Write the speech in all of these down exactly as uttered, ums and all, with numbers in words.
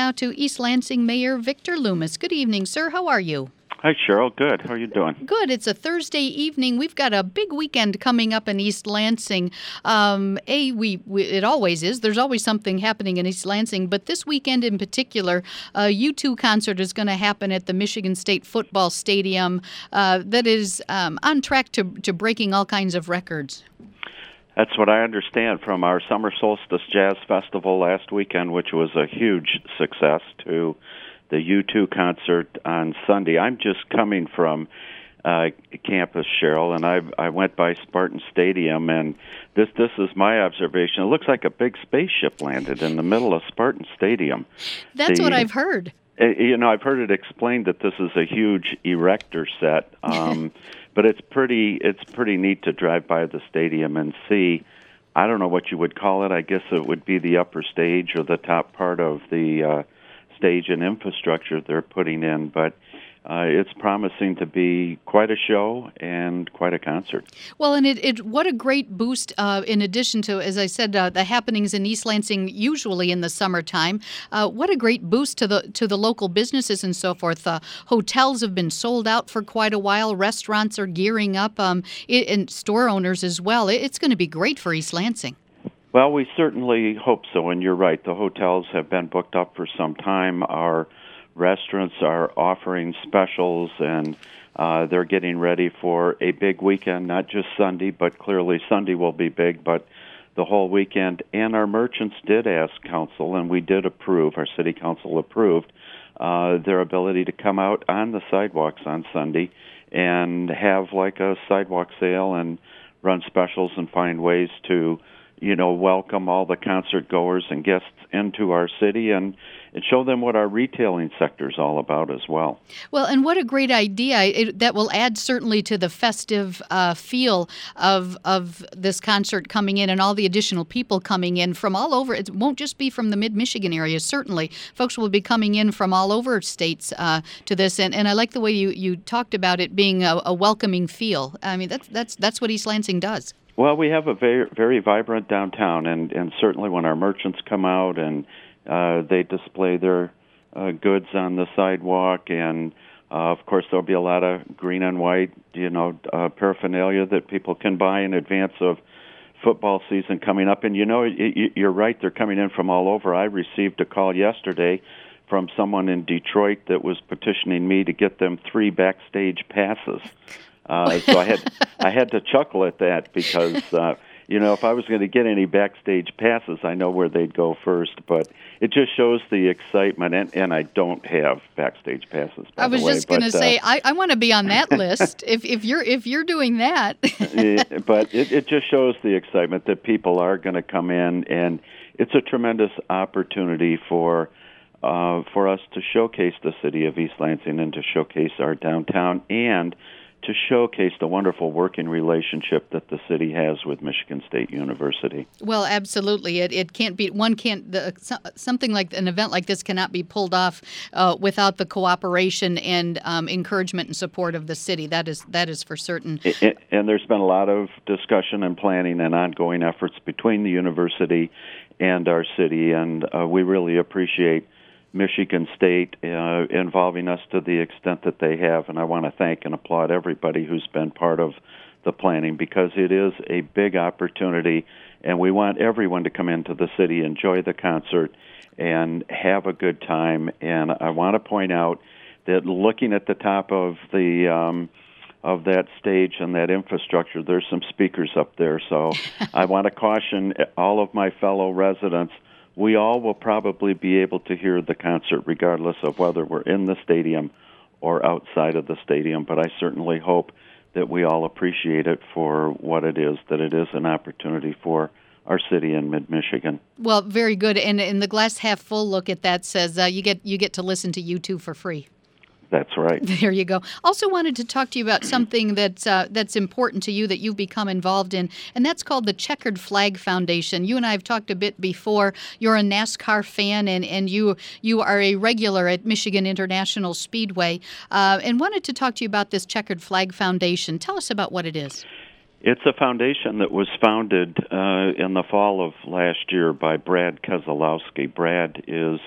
now to East Lansing Mayor Victor Loomis. Good evening, sir. How are you? Hi, Cheryl. Good. How are you doing? Good. It's a Thursday evening. We've got a big weekend coming up in East Lansing. Um, a, we, we it always is. There's always something happening in East Lansing. But this weekend in particular, a U two concert is going to happen at the Michigan State Football Stadium uh, that is um, on track to, to breaking all kinds of records. That's what I understand from our Summer Solstice Jazz Festival last weekend, which was a huge success, to the U two concert on Sunday. I'm just coming from uh, campus, Cheryl, and I I went by Spartan Stadium, and this this is my observation. It looks like a big spaceship landed in the middle of Spartan Stadium. That's the, what I've heard. You know, I've heard it explained that this is a huge erector set, um, but it's pretty it's pretty neat to drive by the stadium and see. I don't know what you would call it. I guess it would be the upper stage or the top part of the uh, stage and infrastructure they're putting in, but uh, it's promising to be quite a show and quite a concert. Well, and it, it what a great boost uh, in addition to, as I said, uh, the happenings in East Lansing usually in the summertime. Uh, what a great boost to the to the local businesses and so forth. Uh, hotels have been sold out for quite a while. Restaurants are gearing up, um, it, and store owners as well. It, it's going to be great for East Lansing. Well, we certainly hope so, and you're right. The hotels have been booked up for some time. Our restaurants are offering specials, and uh, they're getting ready for a big weekend, not just Sunday, but clearly Sunday will be big, but the whole weekend. And our merchants did ask council, and we did approve, our city council approved, uh, their ability to come out on the sidewalks on Sunday and have like a sidewalk sale and run specials and find ways to you know, welcome all the concert goers and guests into our city and, and show them what our retailing sector is all about as well. Well, and what a great idea. It, that will add certainly to the festive uh, feel of of this concert coming in and all the additional people coming in from all over. It won't just be from the mid-Michigan area, certainly. Folks will be coming in from all over states uh, to this, and, and I like the way you, you talked about it being a, a welcoming feel. I mean, that's, that's, that's what East Lansing does. Well, we have a very, very vibrant downtown, and, and certainly when our merchants come out and uh, they display their uh, goods on the sidewalk, and uh, of course there'll be a lot of green and white, you know, uh, paraphernalia that people can buy in advance of football season coming up. And you know, you're right, they're coming in from all over. I received a call yesterday from someone in Detroit that was petitioning me to get them three backstage passes. Uh, so I had I had to chuckle at that because uh, you know if I was going to get any backstage passes, I know where they'd go first. But it just shows the excitement, and, and I don't have backstage passes. By I was the way, just going to but, say uh, I, I want to be on that list if if you're if you're doing that. But it, it just shows the excitement that people are going to come in, and it's a tremendous opportunity for. Uh, for us to showcase the city of East Lansing and to showcase our downtown and to showcase the wonderful working relationship that the city has with Michigan State University. Well, absolutely. It it can't be, one can't, the, something like an event like this cannot be pulled off uh, without the cooperation and um, encouragement and support of the city. That is that is for certain. And, and there's been a lot of discussion and planning and ongoing efforts between the university and our city, and uh, we really appreciate Michigan State uh, involving us to the extent that they have, and I want to thank and applaud everybody who's been part of the planning because it is a big opportunity, and we want everyone to come into the city, enjoy the concert, and have a good time. And I want to point out that looking at the top of the um, of that stage and that infrastructure, there's some speakers up there, so I want to caution all of my fellow residents. We all will probably be able to hear the concert regardless of whether we're in the stadium or outside of the stadium, but I certainly hope that we all appreciate it for what it is, that it is an opportunity for our city in mid-Michigan. Well, very good. And, and the glass half full look at that says uh, you get you get to listen to U two for free. That's right. There you go. Also wanted to talk to you about something that's uh, that's important to you that you've become involved in, and that's called the Checkered Flag Foundation. You and I have talked a bit before. You're a NASCAR fan, and, and you you are a regular at Michigan International Speedway, uh, and wanted to talk to you about this Checkered Flag Foundation. Tell us about what it is. It's a foundation that was founded uh, in the fall of last year by Brad Keselowski. Brad is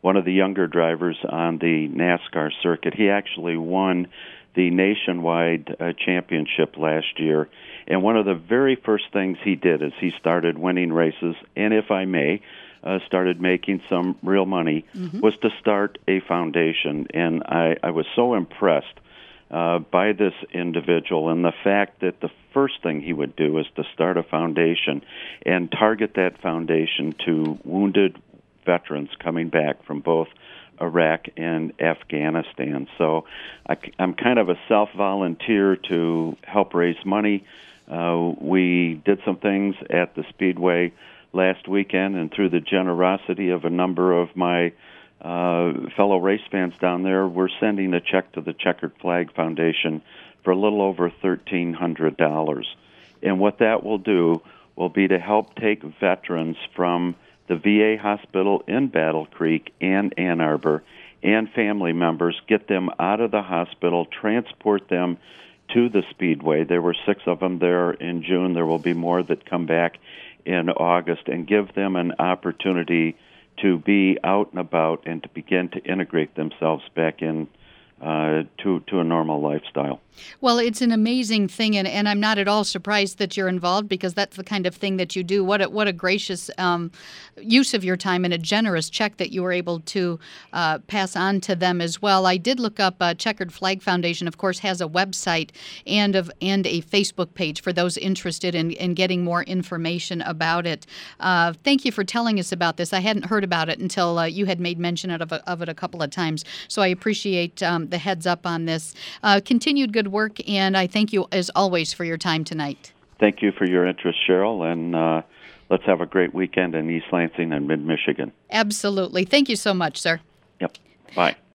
one of the younger drivers on the NASCAR circuit. He actually won the nationwide uh, championship last year. And one of the very first things he did is he started winning races, and if I may, uh, started making some real money, mm-hmm. was to start a foundation. And I, I was so impressed uh, by this individual and the fact that the first thing he would do is to start a foundation and target that foundation to wounded veterans coming back from both Iraq and Afghanistan. So I, I'm kind of a self-volunteer to help raise money. Uh, we did some things at the Speedway last weekend, and through the generosity of a number of my uh, fellow race fans down there, we're sending a check to the Checkered Flag Foundation for a little over thirteen hundred dollars. And what that will do will be to help take veterans from the V A hospital in Battle Creek and Ann Arbor and family members, get them out of the hospital, transport them to the Speedway. There were six of them there in June. There will be more that come back in August, and give them an opportunity to be out and about and to begin to integrate themselves back in uh, to to a normal lifestyle. Well, it's an amazing thing, and, and I'm not at all surprised that you're involved, because that's the kind of thing that you do. What a, what a gracious um, use of your time and a generous check that you were able to uh, pass on to them as well. I did look up uh, Checkered Flag Foundation, of course, has a website and of and a Facebook page for those interested in, in getting more information about it. Uh, thank you for telling us about this. I hadn't heard about it until uh, you had made mention of, of it a couple of times, so I appreciate um, the heads up on this. Uh, continued good work, and I thank you, as always, for your time tonight. Thank you for your interest, Cheryl, and uh, let's have a great weekend in East Lansing and mid-Michigan. Absolutely. Thank you so much, sir. Yep. Bye.